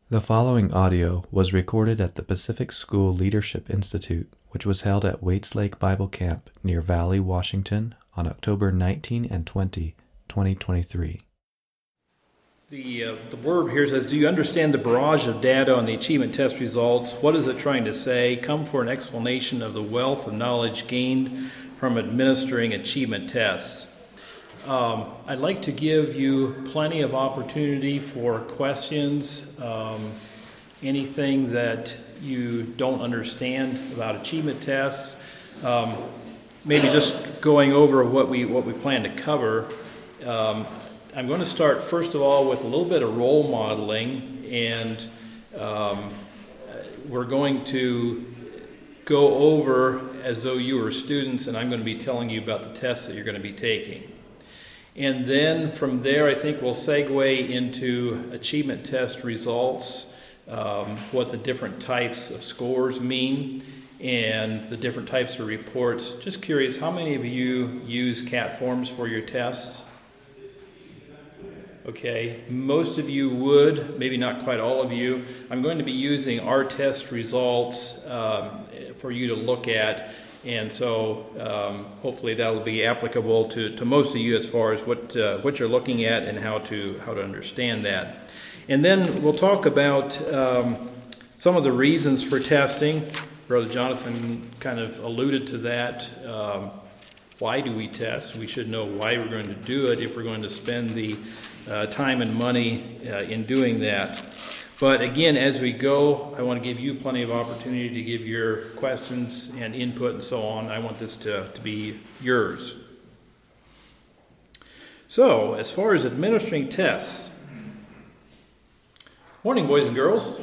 The following audio was recorded at the Pacific School Leadership Institute, which was held at Waits Lake Bible Camp near Valley, Washington on October 19 and 20, 2023. The blurb here says, do you understand the barrage of data on the achievement test results? What is it trying to say? Come for an explanation of the wealth of knowledge gained from administering achievement tests. I'd like to give you plenty of opportunity for questions, anything that you don't understand about achievement tests, maybe just going over what we plan to cover. I'm going to start first of all with a little bit of role modeling, and we're going to go over as though you were students, and I'm going to be telling you about the tests that you're going to be taking. And then from there, I think we'll segue into achievement test results, what the different types of scores mean, and the different types of reports. Just curious, how many of you use CAT forms for your tests? Okay, most of you would, maybe not quite all of you. I'm going to be using our test results for you to look at. And so hopefully that will be applicable to most of you as far as what you're looking at and how to understand that. And then we'll talk about some of the reasons for testing. Brother Jonathan kind of alluded to that. Why do we test? We should know why we're going to do it if we're going to spend the time and money in doing that. But again, as we go, I want to give you plenty of opportunity to give your questions and input and so on. I want this to be yours. So, as far as administering tests, morning, boys and girls.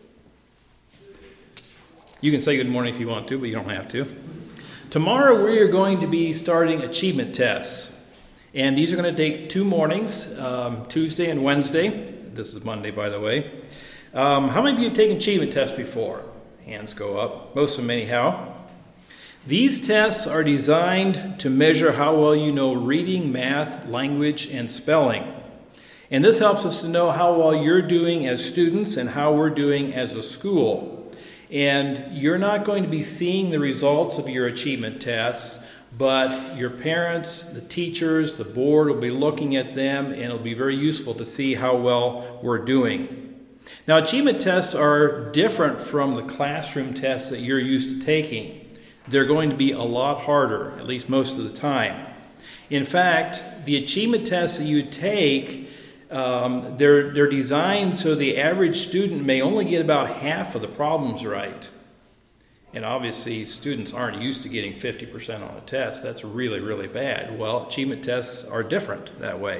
You can say good morning if you want to, but you don't have to. Tomorrow we are going to be starting achievement tests. And these are going to take 2 mornings, Tuesday and Wednesday. This is Monday, by the way. How many of you have taken achievement tests before? Hands go up. Most of them anyhow. These tests are designed to measure how well you know reading, math, language, and spelling. And this helps us to know how well you're doing as students and how we're doing as a school. And you're not going to be seeing the results of your achievement tests, but your parents, the teachers, the board will be looking at them, and it'll be very useful to see how well we're doing. Now, achievement tests are different from the classroom tests that you're used to taking. They're going to be a lot harder, at least most of the time. In fact, the achievement tests that you take, they're designed so the average student may only get about half of the problems right. And obviously, students aren't used to getting 50% on a test. That's really, really bad. Well, achievement tests are different that way.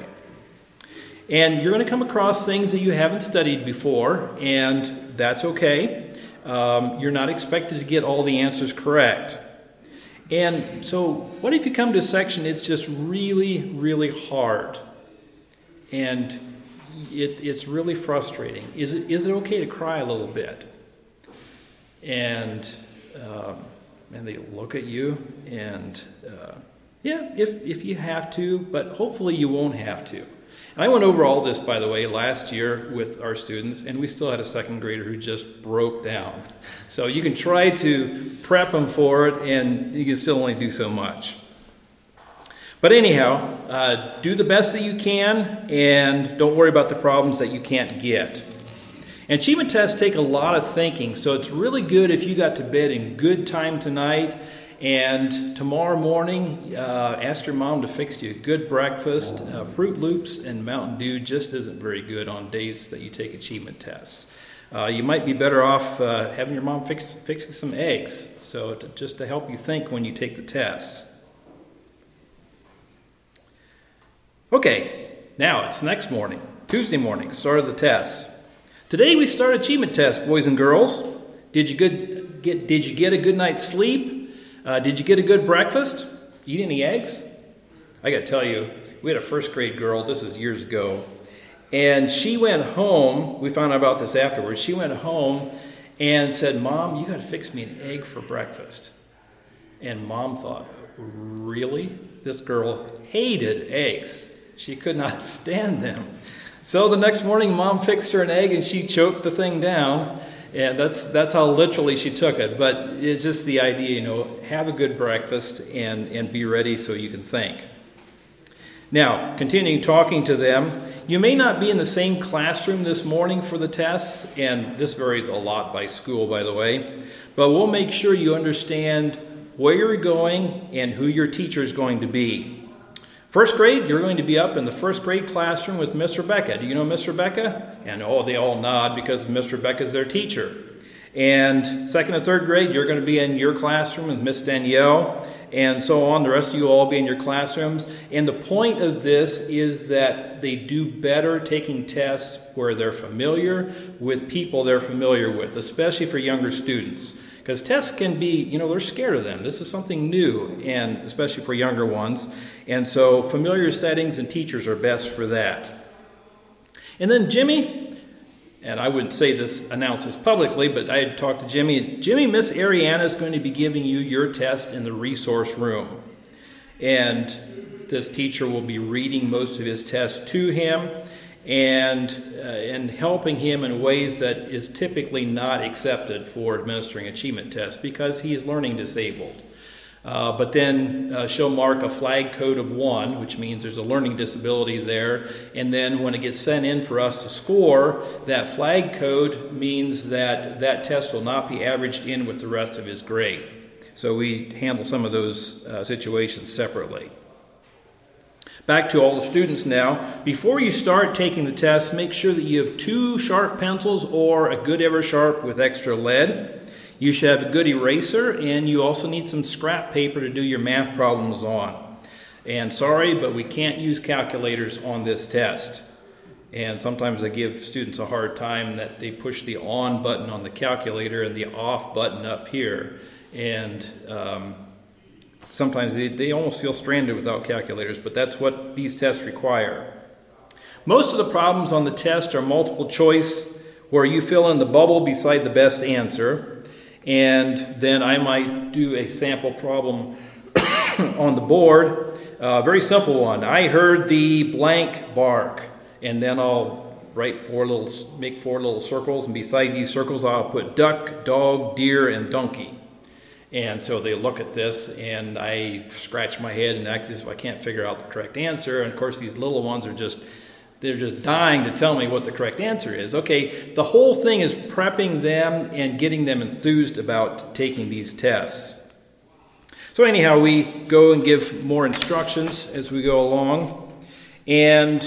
And you're going to come across things that you haven't studied before, and that's okay. You're not expected to get all the answers correct. And so what if you come to a section it's just really, really hard? And it's really frustrating. Is it okay to cry a little bit? And they look at you, and yeah, if you have to, but hopefully you won't have to. And I went over all this, by the way, last year with our students, and we still had a second grader who just broke down. So you can try to prep them for it, and you can still only do so much. But anyhow, do the best that you can, and don't worry about the problems that you can't get. And achievement tests take a lot of thinking, so it's really good if you got to bed in good time tonight, and tomorrow morning, ask your mom to fix you a good breakfast. Fruit Loops and Mountain Dew just isn't very good on days that you take achievement tests. You might be better off having your mom fix some eggs, so just to help you think when you take the tests. Okay, now it's next morning, Tuesday morning, start of the tests. Today we start achievement tests, boys and girls. Did you get a good night's sleep? Did you get a good breakfast? Eat any eggs? I got to tell you, we had a first grade girl, this is years ago, and she went home, we found out about this afterwards, she went home and said, Mom, you got to fix me an egg for breakfast. And Mom thought, really? This girl hated eggs. She could not stand them. So the next morning, Mom fixed her an egg and she choked the thing down. And that's how literally she took it. But it's just the idea, have a good breakfast and be ready so you can think. Now, continuing talking to them, you may not be in the same classroom this morning for the tests, and this varies a lot by school, by the way, but we'll make sure you understand where you're going and who your teacher is going to be. First grade, you're going to be up in the first grade classroom with Miss Rebecca. Do you know Miss Rebecca? And they all nod because Miss Rebecca is their teacher. And second and third grade, you're going to be in your classroom with Miss Danielle, and so on. The rest of you will all be in your classrooms. And the point of this is that they do better taking tests where they're familiar with people they're familiar with, especially for younger students. Because tests can be, they're scared of them. This is something new, and especially for younger ones. And so familiar settings and teachers are best for that. And then Jimmy, and I wouldn't say this, announce this publicly, but I had talked to Jimmy. Jimmy, Miss Ariana is going to be giving you your test in the resource room. And this teacher will be reading most of his tests to him and helping him in ways that is typically not accepted for administering achievement tests because he is learning disabled. But then she'll mark a flag code of 1, which means there's a learning disability there. And then when it gets sent in for us to score, that flag code means that that test will not be averaged in with the rest of his grade. So we handle some of those situations separately. Back to all the students now. Before you start taking the test, make sure that you have 2 sharp pencils or a good Eversharp with extra lead. You should have a good eraser, and you also need some scrap paper to do your math problems on. And sorry, but we can't use calculators on this test. And sometimes I give students a hard time that they push the on button on the calculator and the off button up here. And sometimes they almost feel stranded without calculators, but that's what these tests require. Most of the problems on the test are multiple choice, where you fill in the bubble beside the best answer. And then I might do a sample problem on the board. Very simple one. I heard the blank bark. And then I'll make 4 little circles. And beside these circles, I'll put duck, dog, deer, and donkey. And so they look at this, and I scratch my head and act as if I can't figure out the correct answer. And of course, these little ones are they're just dying to tell me what the correct answer is. Okay, the whole thing is prepping them and getting them enthused about taking these tests. So anyhow, we go and give more instructions as we go along. And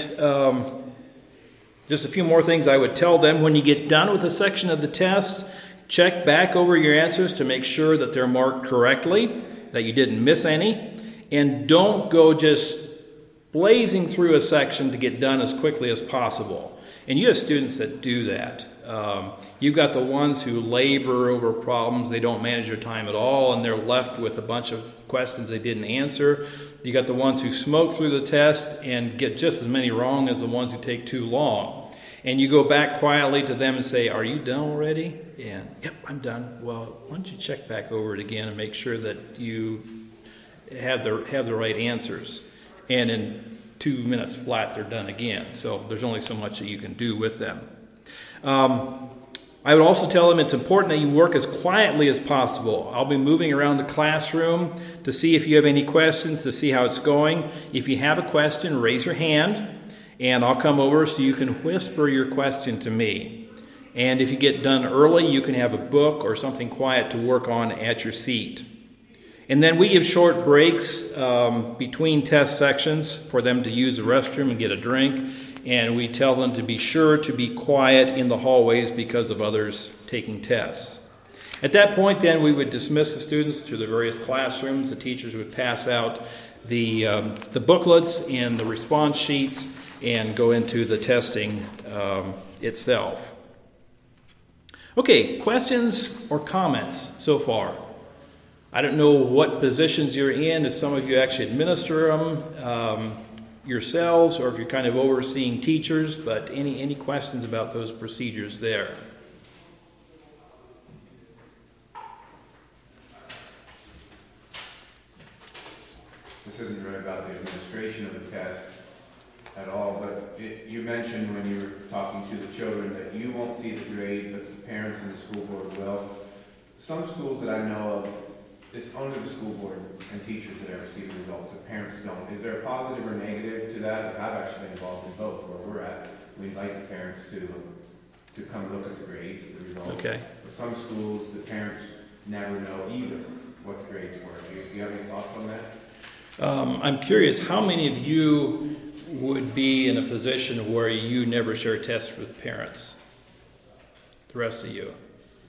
just a few more things I would tell them. When you get done with a section of the test, check back over your answers to make sure that they're marked correctly, that you didn't miss any. And don't go just blazing through a section to get done as quickly as possible. And you have students that do that. You've got the ones who labor over problems, they don't manage their time at all, and they're left with a bunch of questions they didn't answer. You got the ones who smoke through the test and get just as many wrong as the ones who take too long. And you go back quietly to them and say, "Are you done already?" And, "Yep, I'm done." Well, why don't you check back over it again and make sure that you have the right answers. And in 2 minutes flat, they're done again. So there's only so much that you can do with them. I would also tell them it's important that you work as quietly as possible. I'll be moving around the classroom to see if you have any questions, to see how it's going. If you have a question, raise your hand, and I'll come over so you can whisper your question to me. And if you get done early, you can have a book or something quiet to work on at your seat. And then we give short breaks between test sections for them to use the restroom and get a drink. And we tell them to be sure to be quiet in the hallways because of others taking tests. At that point, then, we would dismiss the students to the various classrooms. The teachers would pass out the booklets and the response sheets and go into the testing itself. Okay, questions or comments so far? I don't know what positions you're in, if some of you actually administer them yourselves, or if you're kind of overseeing teachers, but any questions about those procedures there? This isn't really about the administration of the test, at all, but you mentioned when you were talking to the children that you won't see the grade, but the parents and the school board will. Some schools that I know of, it's only the school board and teachers that ever see the results, the parents don't. Is there a positive or negative to that? Like, I've actually been involved in both where we're at. We invite the parents to come look at the grades, the results. Okay. But some schools, the parents never know either what the grades were. Do you have any thoughts on that? I'm curious, how many of you would be in a position where you never share tests with parents? The rest of you?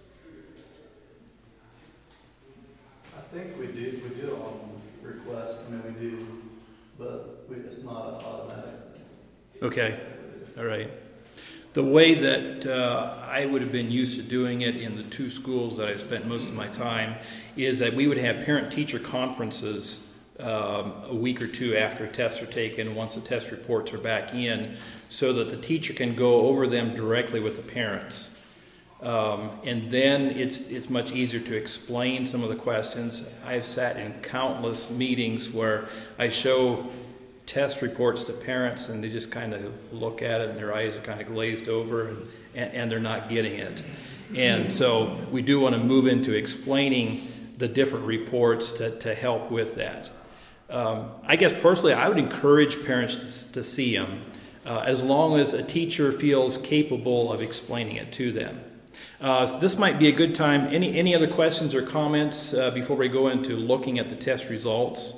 I think we do on request, I mean, we do, but it's not automatic. Okay, all right. The way that I would have been used to doing it in the two schools that I spent most of my time is that we would have parent-teacher conferences a week or two after tests are taken, once the test reports are back in, so that the teacher can go over them directly with the parents. And then it's much easier to explain some of the questions. I've sat in countless meetings where I show test reports to parents and they just kind of look at it and their eyes are kind of glazed over and they're not getting it. And so we do want to move into explaining the different reports to help with that. I guess personally I would encourage parents to see them as long as a teacher feels capable of explaining it to them. So this might be a good time. Any other questions or comments before we go into looking at the test results?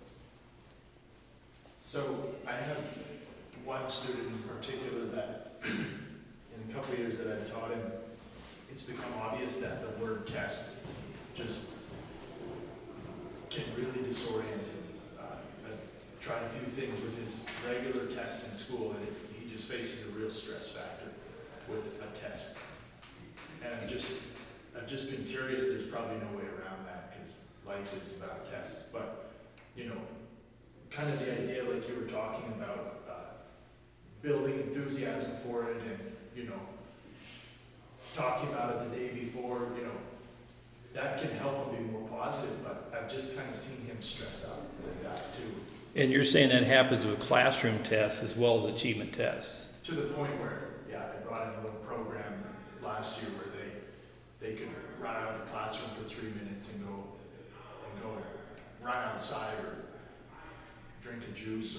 So I have one student in particular that in a couple of years that I've taught him, it's become obvious that the word test just can really disorient him. I've tried a few things with his regular tests in school and he just faces a real stress factor with a test. And I've just been curious, there's probably no way around that because life is about tests, but you know, kind of the idea like you were talking about, building enthusiasm for it and, you know, talking about it the day before, you know, that can help him be more positive, but I've just kind of seen him stress out like that too. And you're saying that happens with classroom tests as well as achievement tests? To the point where, yeah, I brought in a little program last year where they could run out of the classroom for 3 minutes and go run outside or drink a juice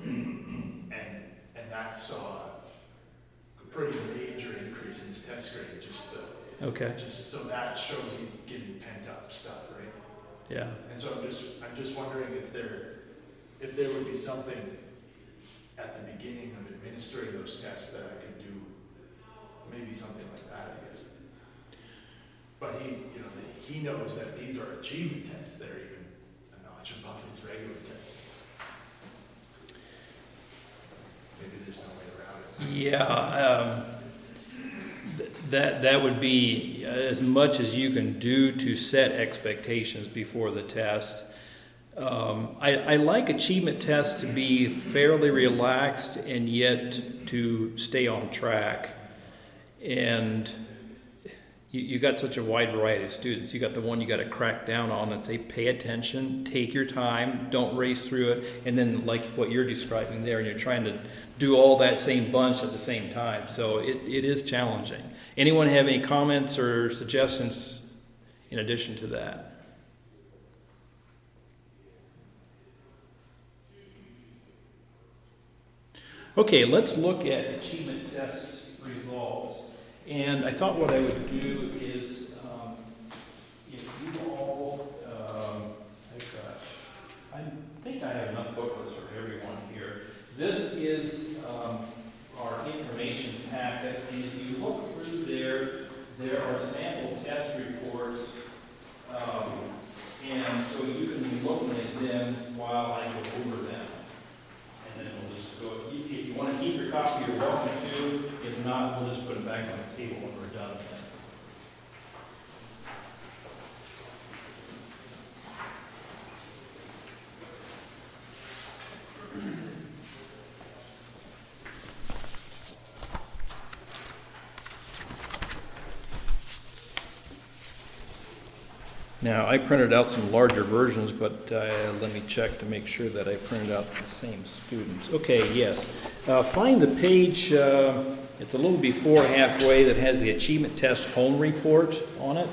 and that saw a pretty major increase in his test grade. Just so that shows he's getting pent up stuff, right? Yeah. And so I'm just wondering if there would be something at the beginning of administering those tests that I could do, maybe something like that, I guess. But he knows that these are achievement tests. They're even a notch above his regular tests. Maybe there's no way around it. Yeah, that would be as much as you can do to set expectations before the test. I like achievement tests to be fairly relaxed and yet to stay on track. And you got such a wide variety of students. You got the one you got to crack down on and say, pay attention, take your time, don't race through it. And then like what you're describing there, and you're trying to do all that same bunch at the same time. So it is challenging. Anyone have any comments or suggestions in addition to that? Okay, let's look at achievement test results. And I thought what I would do is, if you all, I think I have enough booklets for everyone here. This is our information packet, and if you look through there are sample test reports, and so you can be looking at them while I go over them. And then we'll just go, if you want to keep your copy, you're welcome to. If not, we'll just put it back on the table when we're done. Now, I printed out some larger versions, but let me check to make sure that I printed out the same students. Okay, yes. Find the page, it's a little before halfway, that has the achievement test home report on it.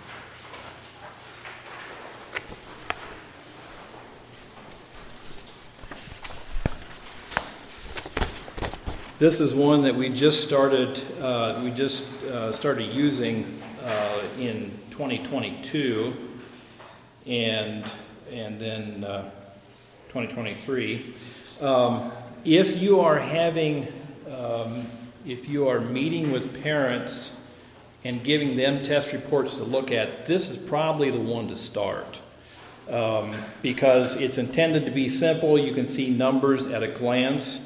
This is one that we just started. Started using in 2022, and then 2023. If you are meeting with parents and giving them test reports to look at, this is probably the one to start. Because it's intended to be simple. You can see numbers at a glance.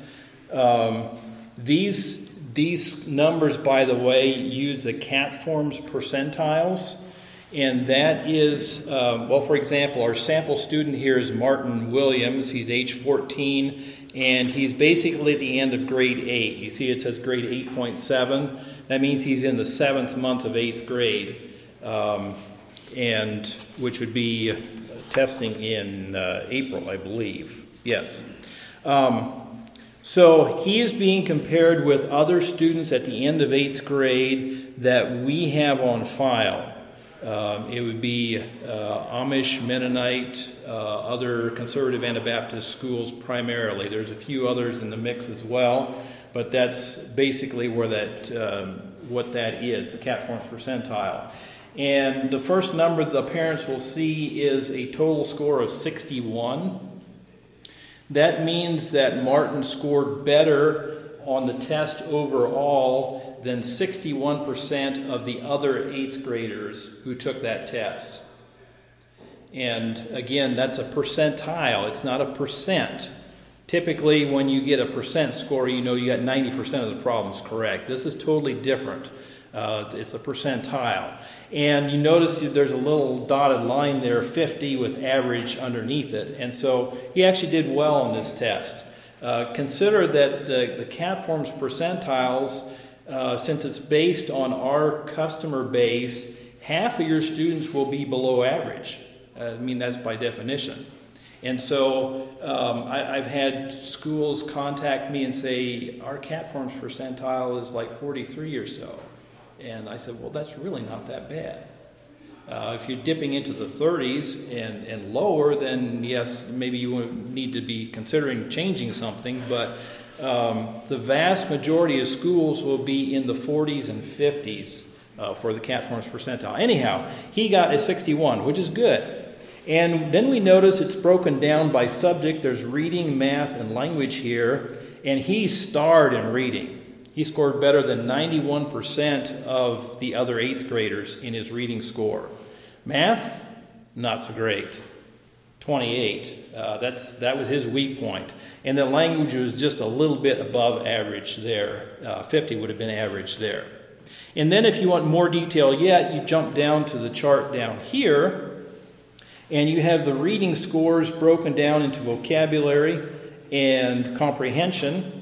These numbers, by the way, use the CATFORMS percentiles, and that is, for example, our sample student here is Martin Williams. He's age 14, and he's basically at the end of grade 8. You see it says grade 8.7. That means he's in the 7th month of 8th grade, and which would be testing in April, I believe. Yes. So he is being compared with other students at the end of 8th grade that we have on file. It would be Amish, Mennonite, other conservative Anabaptist schools primarily. There's a few others in the mix as well, but that's basically where what that is, the CATFORMS percentile. And the first number the parents will see is a total score of 61. That means that Martin scored better on the test overall than 61% of the other 8th graders who took that test. And again, that's a percentile. It's not a percent. Typically, when you get a percent score, you know you got 90% of the problems correct. This is totally different. It's a percentile. And you notice there's a little dotted line there, 50 with average underneath it. And so he actually did well on this test. Consider that the CATFORMS percentiles, since it's based on our customer base, half of your students will be below average. That's by definition. And so I've had schools contact me and say, our CATFORMS percentile is like 43 or so. And I said, well, that's really not that bad. If you're dipping into the 30s and lower, then yes, maybe you need to be considering changing something. But the vast majority of schools will be in the 40s and 50s for the CATFORMS percentile. Anyhow, he got a 61, which is good. And then we notice it's broken down by subject. There's reading, math, and language here. And he starred in reading. He scored better than 91% of the other 8th graders in his reading score. Math, not so great. 28. That was his weak point. And the language was just a little bit above average there. 50 would have been average there. And then if you want more detail yet, you jump down to the chart down here, and you have the reading scores broken down into vocabulary and comprehension.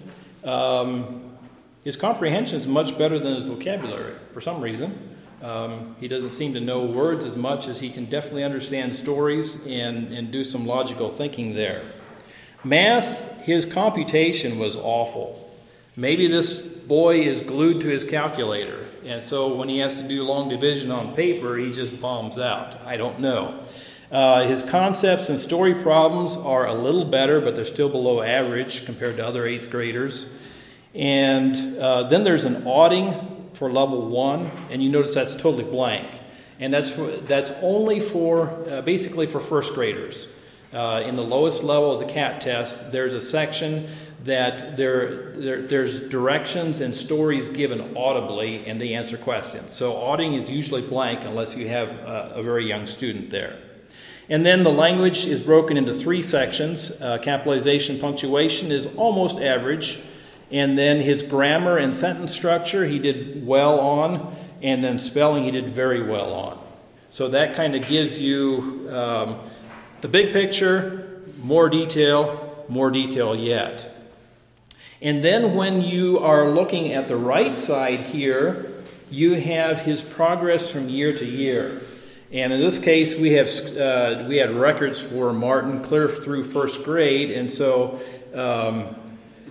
His comprehension is much better than his vocabulary for some reason. He doesn't seem to know words as much as he can definitely understand stories and do some logical thinking there. Math, his computation was awful. Maybe this boy is glued to his calculator, and so when he has to do long division on paper, he just bombs out. I don't know. His concepts and story problems are a little better, but they're still below average compared to other 8th graders. And then there's an auditing for level 1, and you notice that's totally blank. And that's only for, basically for first graders. In the lowest level of the CAT test, there's a section that there's directions and stories given audibly, and they answer questions. So auditing is usually blank unless you have a very young student there. And then the language is broken into 3 sections. Capitalization, punctuation is almost average. And then his grammar and sentence structure he did well on, and then spelling he did very well on. So that kind of gives you the big picture, more detail yet. And then when you are looking at the right side here, you have his progress from year to year. And in this case, we had records for Martin clear through first grade, and so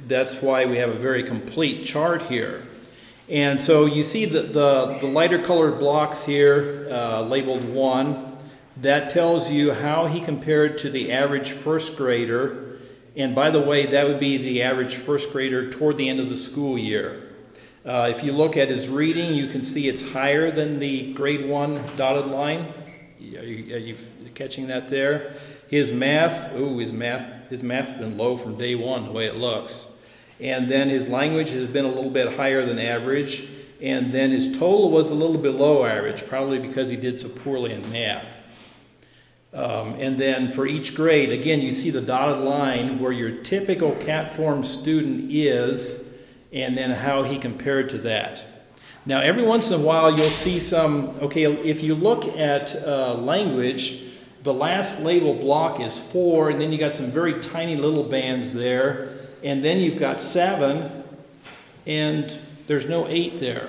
that's why we have a very complete chart here. And so you see the lighter colored blocks here, labeled 1, that tells you how he compared to the average first grader. And by the way, that would be the average first grader toward the end of the school year. If you look at his reading, you can see it's higher than the grade 1 dotted line. Are you catching that there? His math's been low from day one, the way it looks. And then his language has been a little bit higher than average. And then his total was a little bit below average, probably because he did so poorly in math. And then for each grade, again, you see the dotted line where your typical CAT-form student is, and then how he compared to that. Now, every once in a while, you'll see some, okay, if you look at language, the last label block is 4, and then you got some very tiny little bands there, and then you've got 7, and there's no 8 there.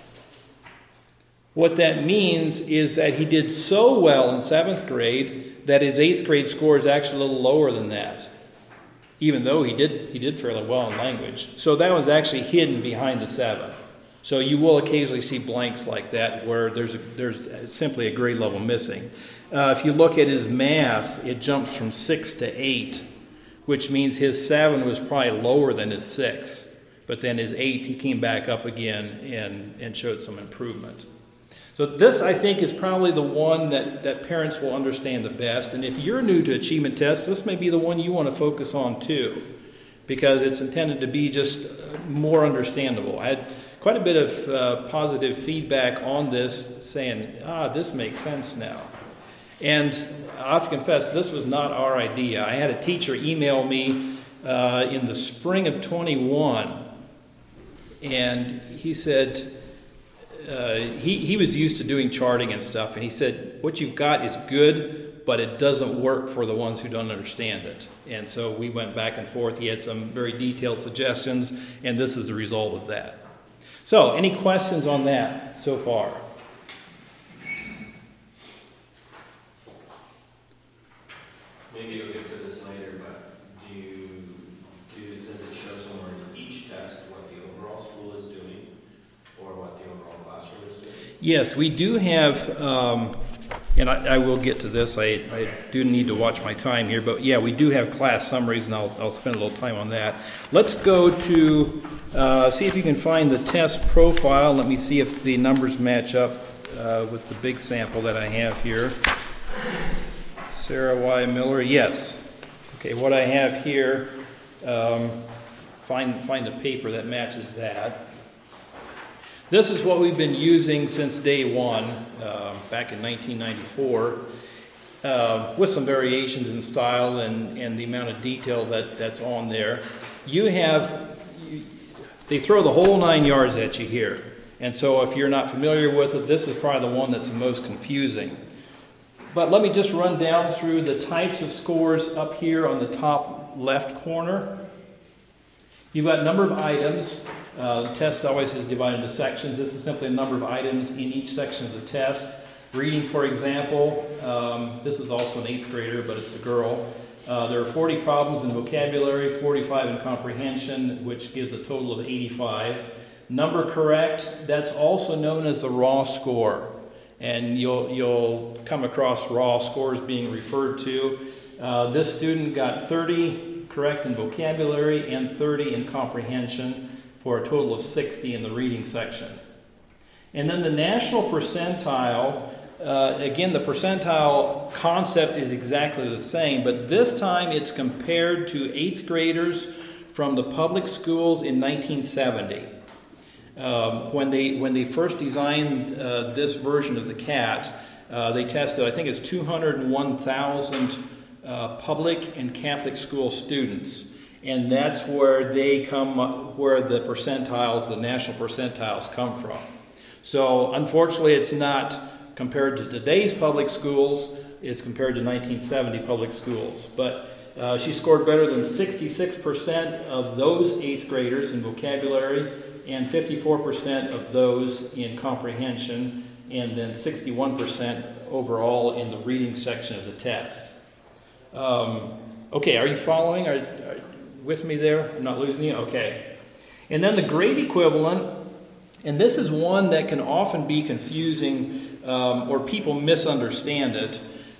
What that means is that he did so well in 7th grade that his 8th grade score is actually a little lower than that, even though he did fairly well in language. So that was actually hidden behind the 7. So you will occasionally see blanks like that where there's simply a grade level missing. If you look at his math, it jumps from 6 to 8, which means his 7 was probably lower than his 6. But then his 8, he came back up again and showed some improvement. So this, I think, is probably the one that parents will understand the best. And if you're new to achievement tests, this may be the one you want to focus on too, because it's intended to be just more understandable. I had quite a bit of positive feedback on this, saying, this makes sense now. And I have to confess, this was not our idea. I had a teacher email me in the spring of 21, and he said, he was used to doing charting and stuff, and he said, what you've got is good, but it doesn't work for the ones who don't understand it. And so we went back and forth. He had some very detailed suggestions, and this is the result of that. So, any questions on that so far? Maybe you'll get to this later, but does it show somewhere in each test what the overall school is doing or what the overall classroom is doing? Yes, we do have, and I will get to this. I do need to watch my time here, but yeah, we do have class summaries, and I'll spend a little time on that. Let's go to see if you can find the test profile. Let me see if the numbers match up with the big sample that I have here. Sarah Y. Miller, yes. Okay, what I have here, find the paper that matches that. This is what we've been using since day one, back in 1994, with some variations in style and the amount of detail that's on there. They throw the whole 9 yards at you here. And so if you're not familiar with it, this is probably the one that's the most confusing. But let me just run down through the types of scores up here on the top left corner. You've got number of items. The test always is divided into sections. This is simply a number of items in each section of the test. Reading, for example, this is also an 8th grader, but it's a girl. There are 40 problems in vocabulary, 45 in comprehension, which gives a total of 85. Number correct, that's also known as the raw score. And you'll come across raw scores being referred to. This student got 30 correct in vocabulary and 30 in comprehension for a total of 60 in the reading section. And then the national percentile, again, the percentile concept is exactly the same, but this time it's compared to 8th graders from the public schools in 1970. When they first designed this version of the CAT, they tested, I think it's 201,000 public and Catholic school students. And that's where where the percentiles, the national percentiles come from. So unfortunately it's not compared to today's public schools, it's compared to 1970 public schools. But she scored better than 66% of those 8th graders in vocabulary, and 54% of those in comprehension, and then 61% overall in the reading section of the test. Okay, are you following? with me there? I'm not losing you? Okay. And then the grade equivalent, and this is one that can often be confusing or people misunderstand it.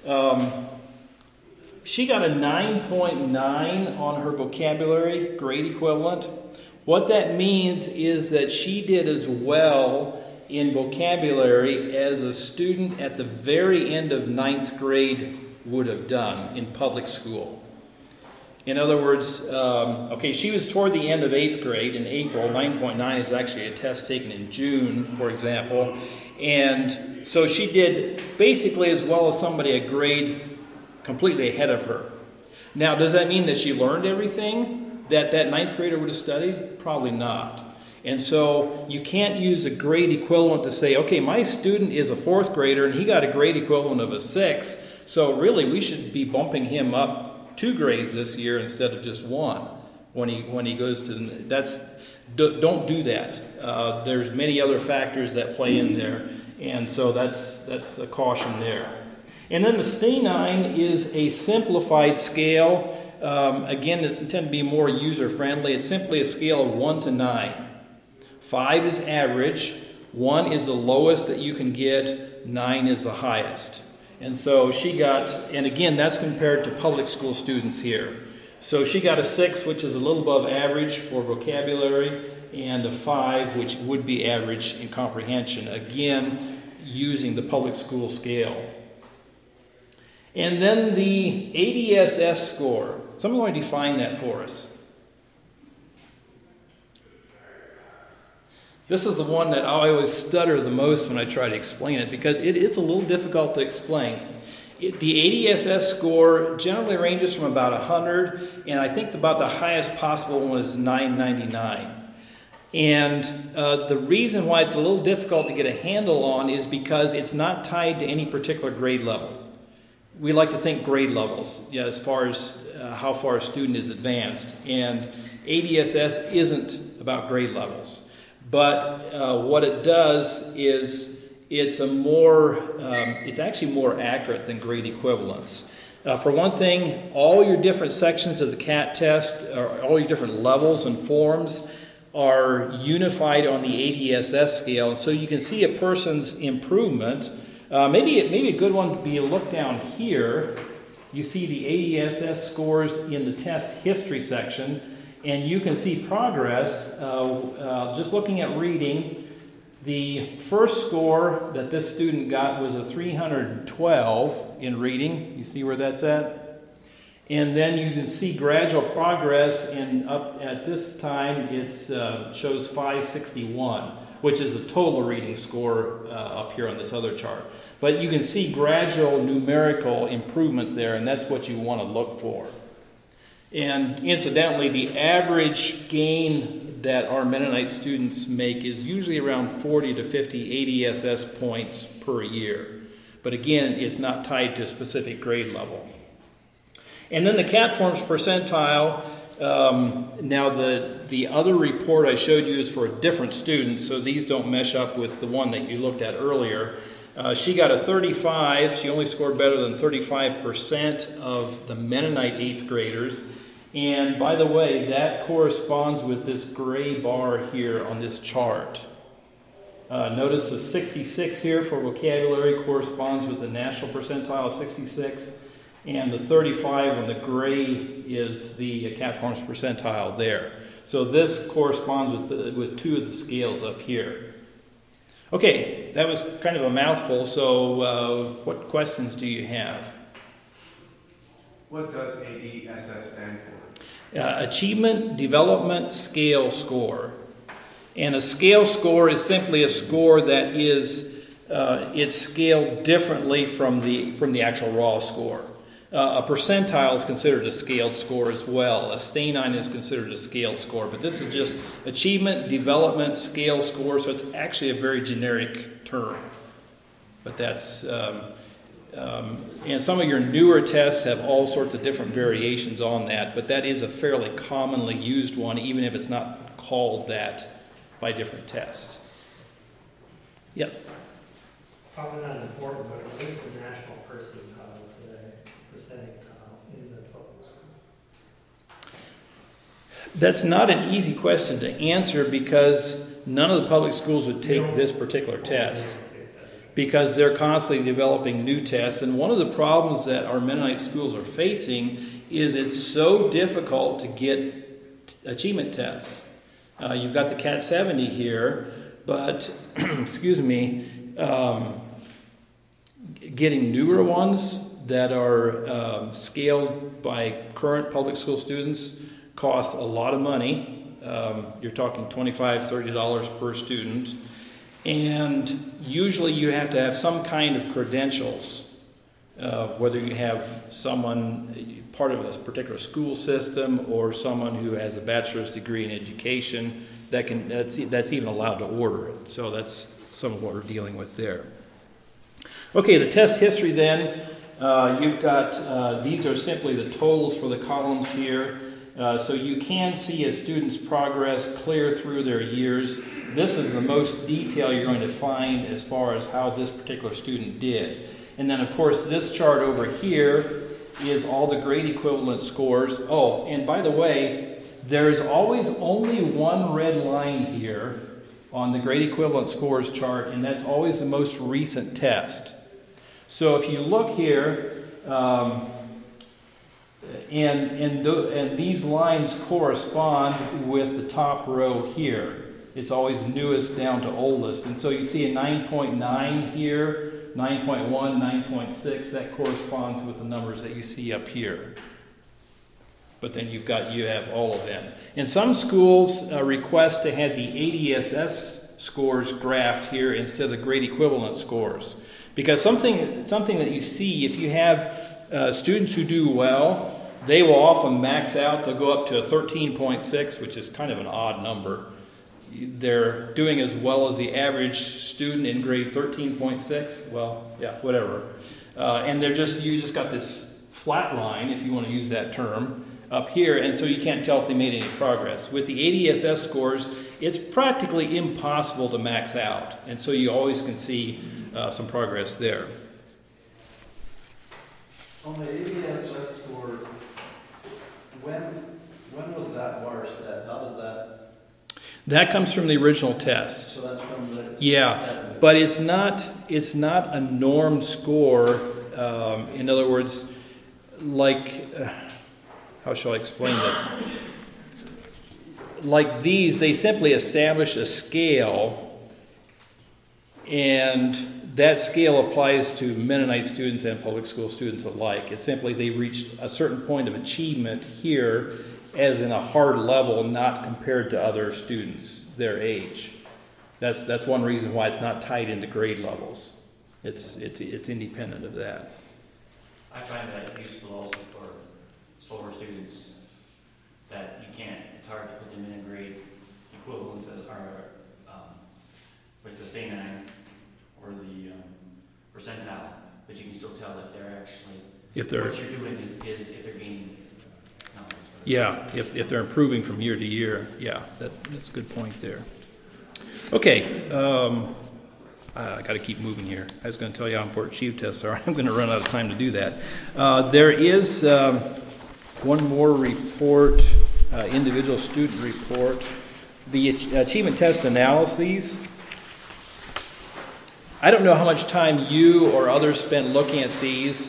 She got a 9.9 on her vocabulary grade equivalent. What that means is that she did as well in vocabulary as a student at the very end of 9th grade would have done in public school. In other words, she was toward the end of 8th grade in April. 9.9 is actually a test taken in June, for example. And so she did basically as well as somebody a grade completely ahead of her. Now, does that mean that she learned everything that 9th grader would have studied? Probably not. And so you can't use a grade equivalent to say, okay, my student is a 4th grader and he got a grade equivalent of a 6, so really we should be bumping him up 2 grades this year instead of just 1 when he goes to don't do that. There's many other factors that play in there, and so that's a caution there. And then the STAI-9 is a simplified scale. Again, it's intended to be more user-friendly. It's simply a scale of 1 to 9. 5 is average, 1 is the lowest that you can get, 9 is the highest. And so she got, and again, that's compared to public school students here. So she got a 6, which is a little above average for vocabulary, and a 5, which would be average in comprehension, again, using the public school scale. And then the ADSS score. Someone want to define that for us? This is the one that I always stutter the most when I try to explain it because it's a little difficult to explain. The ADSS score generally ranges from about 100, and I think about the highest possible one is 999. And the reason why it's a little difficult to get a handle on is because it's not tied to any particular grade level. We like to think grade levels, as far as how far a student is advanced, and ADSS isn't about grade levels. But what it does is it's actually more accurate than grade equivalents. For one thing, all your different sections of the CAT test, or all your different levels and forms, are unified on the ADSS scale, and so you can see a person's improvement. Maybe a good one would be to look down here. You see the ADSS scores in the test history section. And you can see progress just looking at reading. The first score that this student got was a 312 in reading. You see where that's at? And then you can see gradual progress, and up at this time it shows 561, which is the total reading score up here on this other chart. But you can see gradual numerical improvement there, and that's what you want to look for. And incidentally, the average gain that our Mennonite students make is usually around 40 to 50 ADSS points per year. But again, it's not tied to a specific grade level. And then the CAT Forms percentile. Now the other report I showed you is for a different student, so these don't mesh up with the one that you looked at earlier. She got a 35. She only scored better than 35% of the Mennonite 8th graders. And by the way, that corresponds with this gray bar here on this chart. Notice the 66 here for vocabulary corresponds with the national percentile of 66. And the 35 on the gray is the CAT Forms percentile there. So this corresponds with 2 of the scales up here. Okay, that was kind of a mouthful, so what questions do you have? What does ADSS stand for? Achievement Development Scale Score. And a scale score is simply a score that is it's scaled differently from the actual raw score. A percentile is considered a scaled score as well. A STAI-9 is considered a scaled score, but this is just Achievement Development Scale Score, so it's actually a very generic term. But that's, and some of your newer tests have all sorts of different variations on that, but that is a fairly commonly used one, even if it's not called that by different tests. Yes? Probably not important, but at least the national percentile today, percentile in the public school. That's not an easy question to answer because none of the public schools would take this particular test because they're constantly developing new tests. And one of the problems that our Mennonite schools are facing is it's so difficult to get achievement tests. You've got the CAT 70 here, but excuse me, getting newer ones that are scaled by current public school students costs a lot of money. You're talking $25, $30 per student. And usually you have to have some kind of credentials, whether you have someone part of a particular school system or someone who has a bachelor's degree in education that's even allowed to order it. So that's some of what we're dealing with there. Okay, the test history then, you've got, these are simply the totals for the columns here. So you can see a student's progress clear through their years. This is the most detail you're going to find as far as how this particular student did. And then, of course, this chart over here is all the grade equivalent scores. Oh, and by the way, there is always only one red line here on the grade equivalent scores chart, and that's always the most recent test. So if you look here, and these lines correspond with the top row here. It's always newest down to oldest. And so you see a 9.9 here, 9.1, 9.6. That corresponds with the numbers that you see up here. But then you have all of them. And some schools request to have the ADSS scores graphed here instead of the grade equivalent scores. Because something that you see, if you have students who do well, they will often max out. They'll go up to a 13.6, which is kind of an odd number. They're doing as well as the average student in grade 13.6. Well, yeah, whatever. And you just got this flat line, if you want to use that term, up here, and so you can't tell if they made any progress. With the ADSS scores, it's practically impossible to max out, and so you always can see some progress there. On the ADSS score, when was that bar set? How does that? That comes from the original test. So that's from the yeah, but it's not a norm score. In other words, like how shall I explain this? Like these, they simply establish a scale, and that scale applies to Mennonite students and public school students alike. It's simply they reached a certain point of achievement here as in a hard level, not compared to other students their age. That's one reason why it's not tied into grade levels. It's independent of that. I find that useful also for slower students that it's hard to put them in a grade equivalent to with the stay 9 or the percentile, but you can still tell if they're actually, what you're doing is if they're gaining knowledge. Yeah, if they're improving from year to year, yeah, that's a good point there. Okay, I got to keep moving here. I was going to tell you how important achieve tests are. I'm going to run out of time to do that. There is one more report, individual student report, the achievement test analyses. I don't know how much time you or others spend looking at these,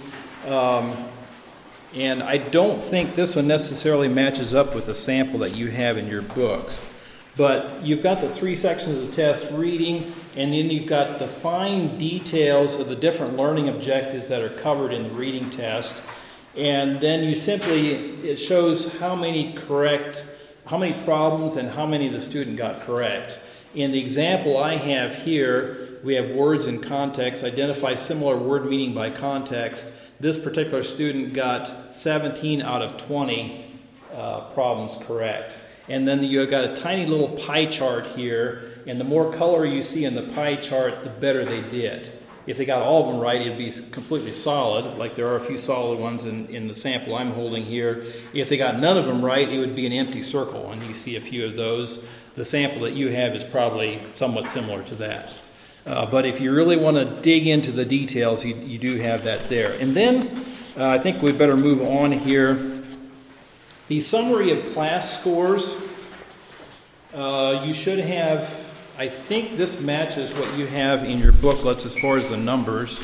and I don't think this one necessarily matches up with the sample that you have in your books. But you've got the 3 sections of the test, reading, and then you've got the fine details of the different learning objectives that are covered in the reading test. And then it shows how many problems and how many the student got correct. In the example I have here, we have words in context, identify similar word meaning by context. This particular student got 17 out of 20 problems correct. And then you've got a tiny little pie chart here, and the more color you see in the pie chart, the better they did. If they got all of them right, it'd be completely solid, like there are a few solid ones in the sample I'm holding here. If they got none of them right, it would be an empty circle, and you see a few of those. The sample that you have is probably somewhat similar to that. But if you really want to dig into the details, you do have that there. And then I think we better move on here The summary of class scores, you should have, I think this matches what you have in your booklets as far as the numbers.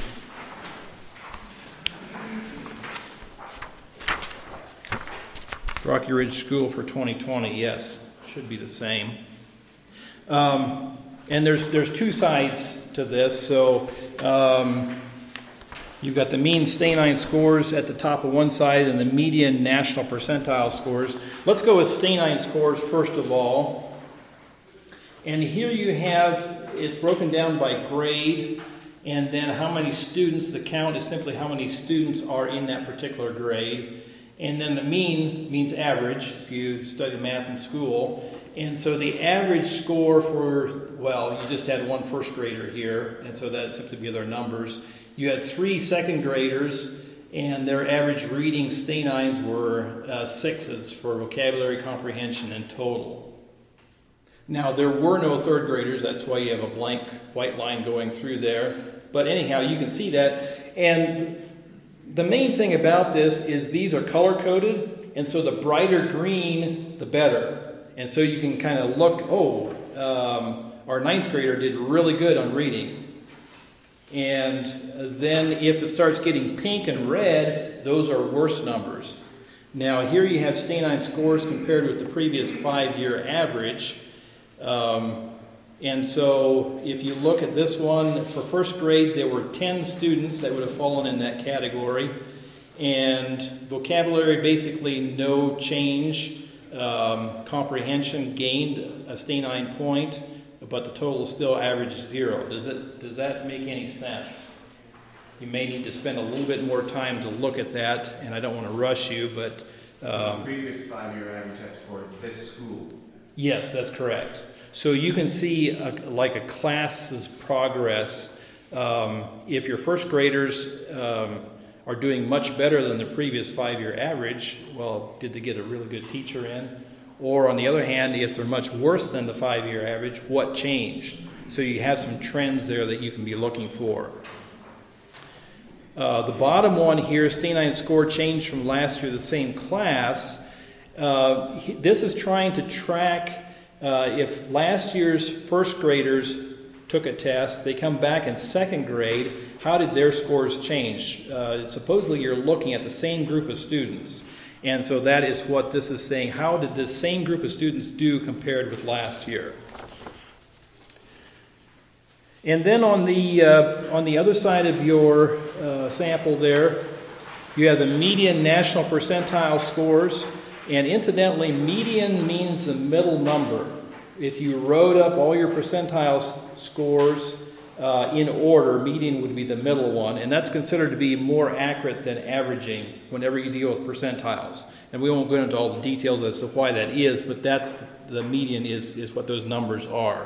Rocky Ridge School for 2020, yes, should be the same. And there's two sides to this. So you've got the mean Stay9 scores at the top of one side and the median national percentile scores. Let's go with Stay9 scores first of all. And here you have, it's broken down by grade, and then how many students. The count is simply how many students are in that particular grade. And then the mean means average, if you study math in school. And so the average score for, well, you just had one first grader here, and so that simply be their numbers. You had 3 second graders, and their average reading Stay9s were 6s for vocabulary, comprehension, and total. Now, there were no third graders, that's why you have a blank white line going through there. But anyhow, you can see that. And the main thing about this is these are color-coded, and so the brighter green, the better. And so you can kind of look, our 9th grader did really good on reading. And then if it starts getting pink and red, those are worse numbers. Now here you have Stay9 scores compared with the previous 5-year average. And so if you look at this one, for first grade there were 10 students that would have fallen in that category. And vocabulary, basically no change. Comprehension gained a Stay9 point, but the total is still average 0. Does that make any sense? You may need to spend a little bit more time to look at that, and I don't want to rush you, but... the previous 5-year average, that's for this school? Yes, that's correct. So you can see like a class's progress. If your first graders are doing much better than the previous 5-year average, well, did they get a really good teacher in? Or on the other hand, if they're much worse than the 5-year average, what changed? So you have some trends there that you can be looking for. The bottom one here, Stay9 score changed from last year to the same class. This is trying to track if last year's first graders took a test, they come back in second grade, how did their scores change? Supposedly you're looking at the same group of students. And so that is what this is saying. How did this same group of students do compared with last year? And then on the other side of your sample there, you have the median national percentile scores. And incidentally, median means the middle number. If you wrote up all your percentile scores in order, median would be the middle one, and that's considered to be more accurate than averaging whenever you deal with percentiles. And we won't go into all the details as to why that is, but that's the median is what those numbers are.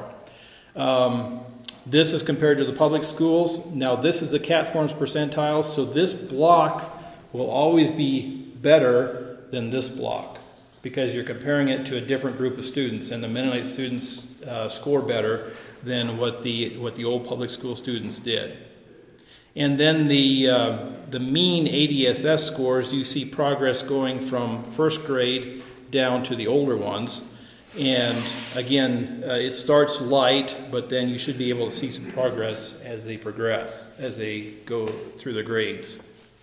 This is compared to the public schools. Now this is the Cat Forms percentiles, so this block will always be better than this block because you're comparing it to a different group of students, and the Mennonite students score better than what the old public school students did. And then the mean ADSS scores, you see progress going from first grade down to the older ones. And again, it starts light, but then you should be able to see some progress as they progress, as they go through the grades.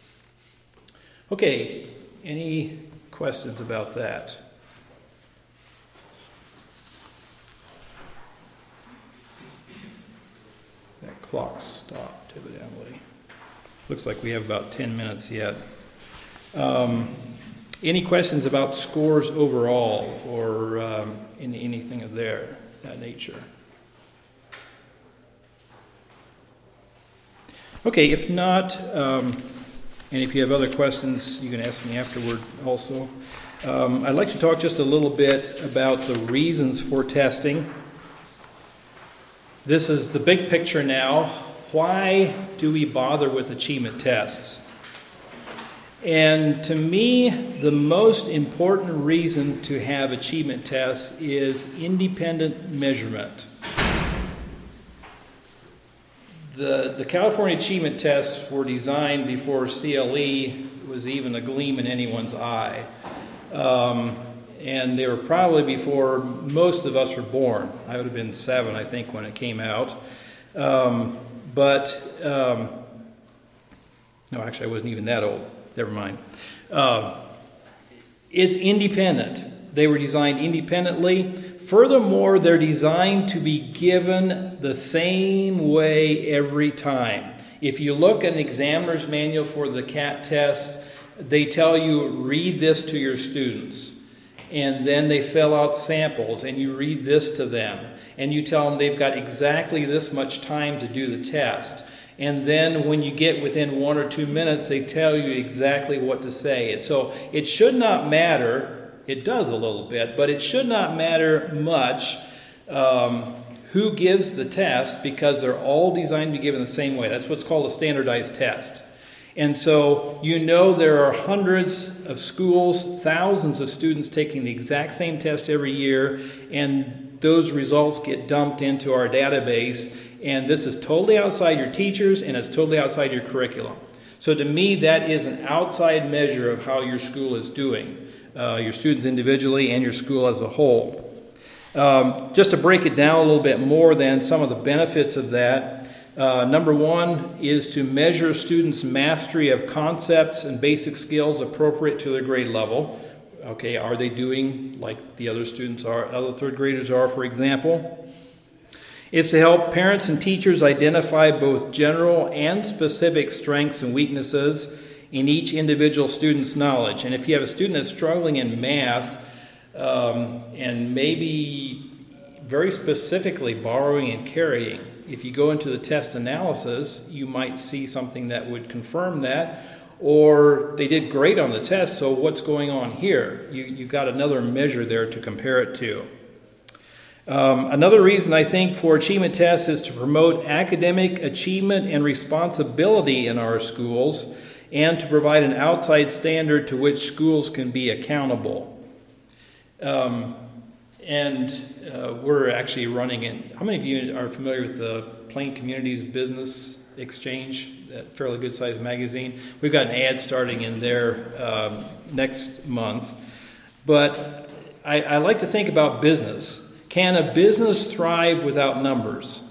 Okay, any questions about that? That clock stopped, evidently. Looks like we have about 10 minutes yet. Any questions about scores overall or anything of that nature? Okay, if not, and if you have other questions, you can ask me afterward also. I'd like to talk just a little bit about the reasons for testing. This is the big picture now. Why do we bother with achievement tests? And to me, the most important reason to have achievement tests is independent measurement. The California achievement tests were designed before CLE was even a gleam in anyone's eye. And they were probably before most of us were born. I would have been 7, I think, when it came out. No, actually, I wasn't even that old. Never mind. It's independent. They were designed independently. Furthermore, they're designed to be given the same way every time. If you look at an examiner's manual for the CAT tests, they tell you, read this to your students. And then they fill out samples, and you read this to them. And you tell them they've got exactly this much time to do the test. And then when you get within 1 or 2 minutes, they tell you exactly what to say. So it should not matter, it does a little bit, but it should not matter much who gives the test, because they're all designed to be given the same way. That's what's called a standardized test. And so you know there are hundreds of schools, thousands of students taking the exact same test every year, and those results get dumped into our database. And this is totally outside your teachers, and it's totally outside your curriculum. So to me, that is an outside measure of how your school is doing, your students individually and your school as a whole. Just to break it down a little bit more then, some of the benefits of that. Number 1 is to measure students' mastery of concepts and basic skills appropriate to their grade level. Okay, are they doing like the other students are, other third graders are, for example? It's to help parents and teachers identify both general and specific strengths and weaknesses in each individual student's knowledge. And if you have a student that's struggling in math, and maybe very specifically borrowing and carrying, if you go into the test analysis, you might see something that would confirm that, or they did great on the test, so what's going on here? You've got another measure there to compare it to. Another reason I think for achievement tests is to promote academic achievement and responsibility in our schools, and to provide an outside standard to which schools can be accountable. We're actually running in. How many of you are familiar with the Plain Communities Business Exchange, that fairly good-sized magazine? We've got an ad starting in there next month. But I like to think about business. Can a business thrive without numbers?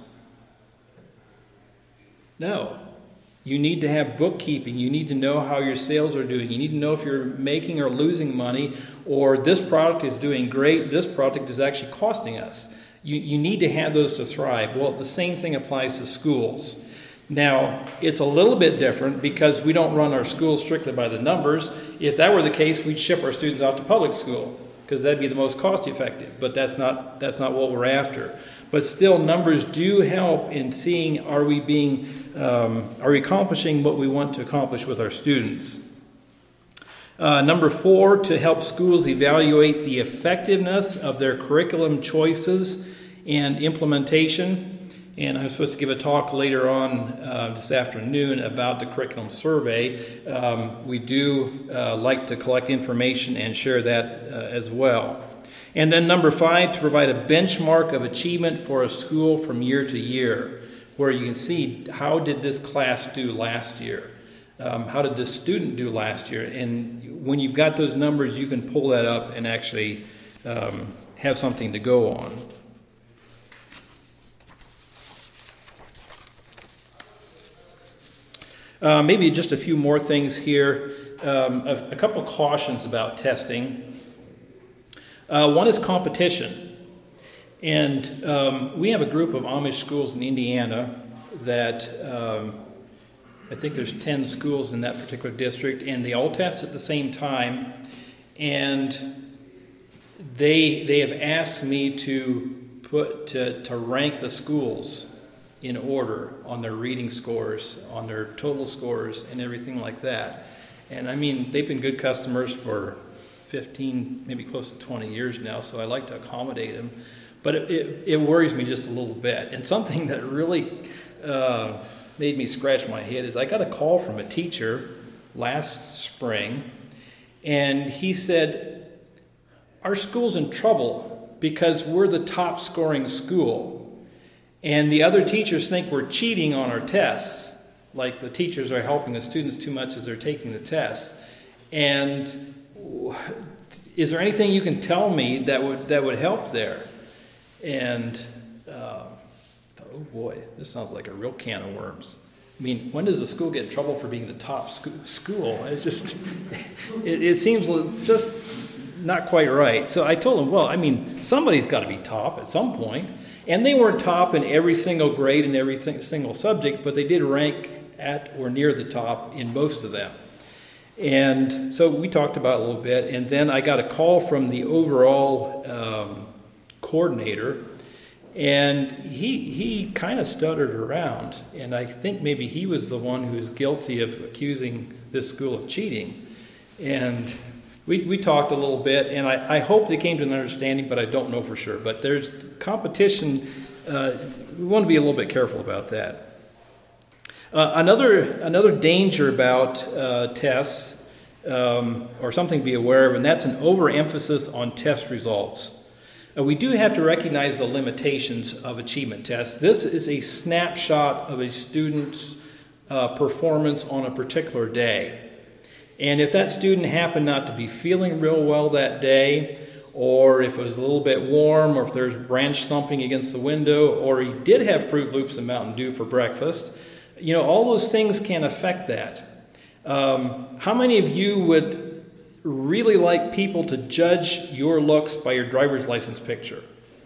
No. You need to have bookkeeping. You need to know how your sales are doing. You need to know if you're making or losing money, or this product is doing great, this product is actually costing us. You need to have those to thrive. Well, the same thing applies to schools. Now, it's a little bit different because we don't run our schools strictly by the numbers. If that were the case, we'd ship our students out to public school, because that'd be the most cost effective. But that's not what we're after. But still, numbers do help in seeing are we accomplishing what we want to accomplish with our students. Number 4, to help schools evaluate the effectiveness of their curriculum choices and implementation. And I'm supposed to give a talk later on this afternoon about the curriculum survey. We do like to collect information and share that as well. And then number 5, to provide a benchmark of achievement for a school from year to year, where you can see how did this class do last year? How did this student do last year? And when you've got those numbers, you can pull that up and actually have something to go on. Maybe just a few more things here. A couple cautions about testing. One is competition. And we have a group of Amish schools in Indiana that I think there's 10 schools in that particular district, and they all test at the same time. And they have asked me to rank the schools in order on their reading scores, on their total scores, and everything like that. And I mean, they've been good customers for 15, maybe close to 20 years now, so I like to accommodate them. But it worries me just a little bit. And something that really made me scratch my head is I got a call from a teacher last spring, and he said, our school's in trouble because we're the top scoring school, and the other teachers think we're cheating on our tests, like the teachers are helping the students too much as they're taking the tests. And is there anything you can tell me that would help there? And oh boy, this sounds like a real can of worms. I mean, when does the school get in trouble for being the top school? It's just, it seems just not quite right. So I told them, well, I mean, somebody's got to be top at some point. And they weren't top in every single grade and every single subject, but they did rank at or near the top in most of them. And so we talked about it a little bit, and then I got a call from the overall coordinator, and he kind of stuttered around, and I think maybe he was the one who was guilty of accusing this school of cheating. And we talked a little bit, and I hope they came to an understanding, but I don't know for sure. But there's competition. We want to be a little bit careful about that. Another danger about tests, or something to be aware of, and that's an overemphasis on test results. We do have to recognize the limitations of achievement tests. This is a snapshot of a student's performance on a particular day. And if that student happened not to be feeling real well that day, or if it was a little bit warm, or if there's branch thumping against the window, or he did have Fruit Loops and Mountain Dew for breakfast, all those things can affect that. How many of you would really like people to judge your looks by your driver's license picture?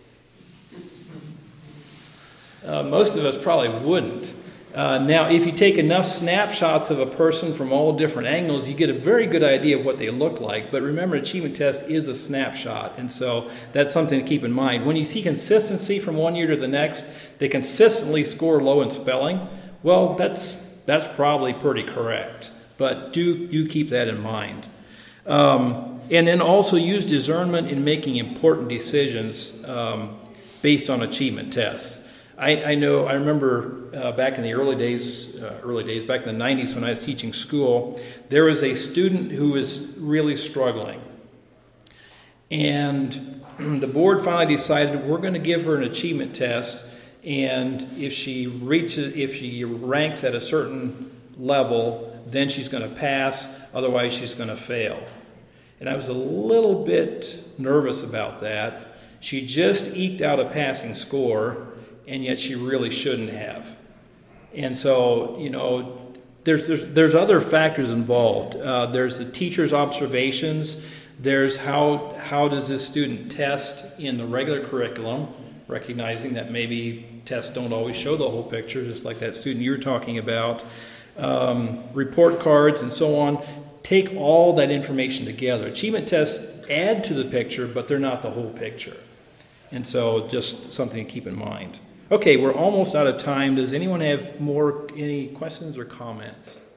Most of us probably wouldn't. Now, if you take enough snapshots of a person from all different angles, you get a very good idea of what they look like. But remember, achievement test is a snapshot, and so that's something to keep in mind. When you see consistency from one year to the next, they consistently score low in spelling. Well, that's probably pretty correct. But do keep that in mind. And then also use discernment in making important decisions based on achievement tests. I remember back in the early days, back in the 90s when I was teaching school, there was a student who was really struggling. And the board finally decided we're going to give her an achievement test, and if she ranks at a certain level, then she's going to pass, otherwise she's going to fail. And I was a little bit nervous about that. She just eked out a passing score, and yet she really shouldn't have. And so, there's other factors involved. There's the teacher's observations. There's how does this student test in the regular curriculum, recognizing that maybe tests don't always show the whole picture, just like that student you're talking about. Report cards and so on. Take all that information together. Achievement tests add to the picture, but they're not the whole picture. And so just something to keep in mind. Okay, we're almost out of time. Does anyone have any questions or comments?